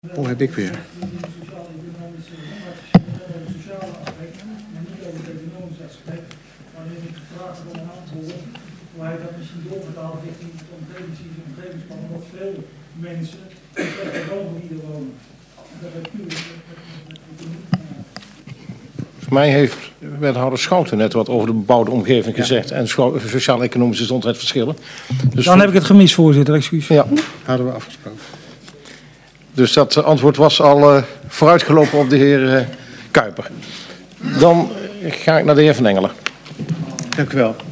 Oh, heb ik weer. Sociale aspecten, maar niet over het economische aspect. Waarin ik gevraagd heb om een antwoord, hoe hij dat misschien doorvertaalt richting het omgevingsplan, wat veel mensen slechte woongebieden wonen. En dat heeft nu Volgens mij heeft wethouder Schouten net wat over de bebouwde omgeving gezegd en sociaal-economische gezondheidsverschillen. Dus Dan heb ik het gemist, voorzitter, excuus. Ja, Hadden we afgesproken. dus dat antwoord was al vooruitgelopen op de heer Kuiper. Dan ga ik naar de heer Van Engelen. Dank u wel.